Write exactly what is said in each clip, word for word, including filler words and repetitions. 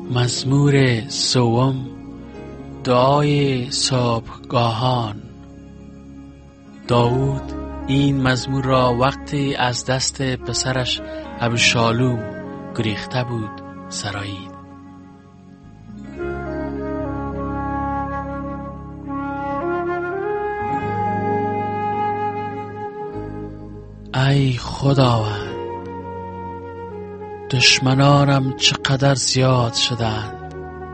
مزمور سوم، دعای صبحگاهان. داود این مزمور را وقتی از دست پسرش ابشالوم گریخته بود سرایید. ای خداوند، دشمنانم چقدر زیاد شدند،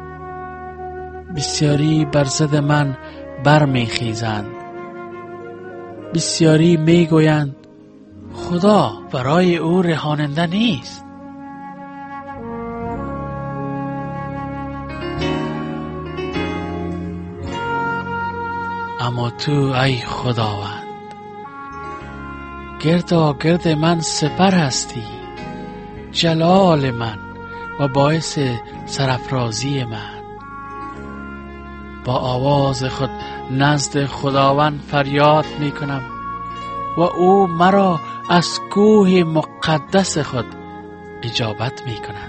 بسیاری بر ضد من برمیخیزند. بسیاری میگویند خدا برای او رهاننده نیست. اما تو ای خداوند گردا گرد من سپر هستی، جلال من و باعث سرافرازی من. با آواز خود نزد خداوند فریاد می کنم و او مرا از کوه مقدس خود اجابت می کند.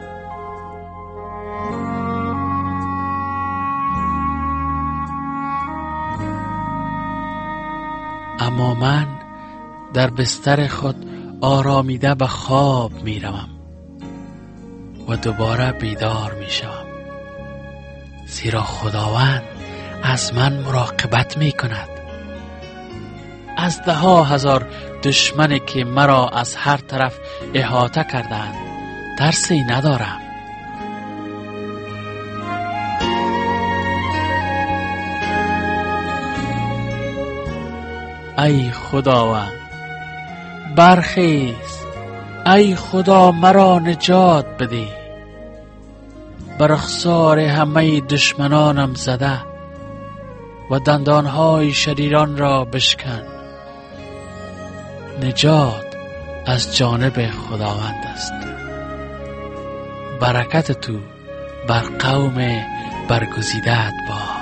اما من در بستر خود آرامیده به خواب می روم و دوباره بیدار می شوم، زیرا خداوند از من مراقبت می کند. از ده ها هزار دشمنی که مرا از هر طرف احاطه کردند ترسی ندارم. ای خداوند برخیز، ای خدا مرا نجات بده. بر رخسار همه دشمنانم زده و دندانهای شریران را بشکن. نجات از جانب خداوند است. برکت تو بر قوم برگزیده‌ات باد.